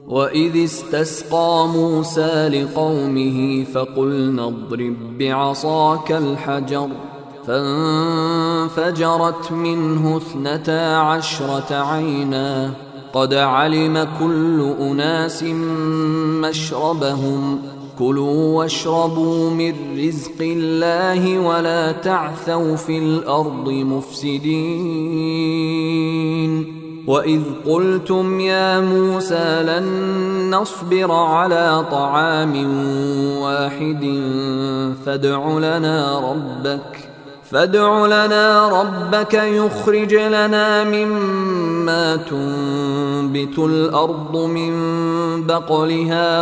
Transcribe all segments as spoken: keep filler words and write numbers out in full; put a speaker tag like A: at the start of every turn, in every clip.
A: وإذ استسقى موسى لقومه فقلنا اضرب بعصاك الحجر فانفجرت منه اثنتا عشرة عينا قد علم كل أناس مشربهم كلوا واشربوا من رزق الله ولا تعثوا في الأرض مفسدين وإذ قلتم يا موسى لن نصبر على طعام واحد فادع لنا ربك فادع لنا ربك يخرج لنا مما تنبت الأرض من بقلها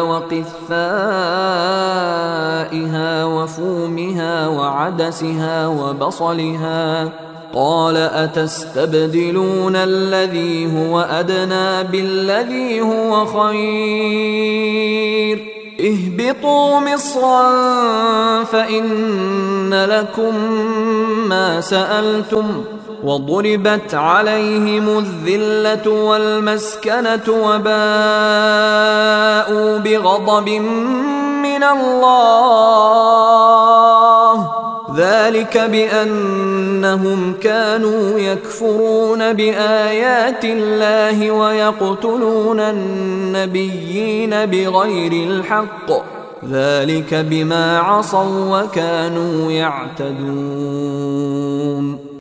A: وقثائها وفومها وعدسها وبصلها قال أتستبدلون الذي هو أدنى بالذي هو خير اهبطوا مصرا فإن لكم ما سألتم وضربت عليهم الذلة والمسكنة وباءوا بغضب من الله ذلك بأنهم كانوا يكفرون بآيات الله ويقتلون النبيين بغير الحق ذلك بما عصوا وكانوا يعتدون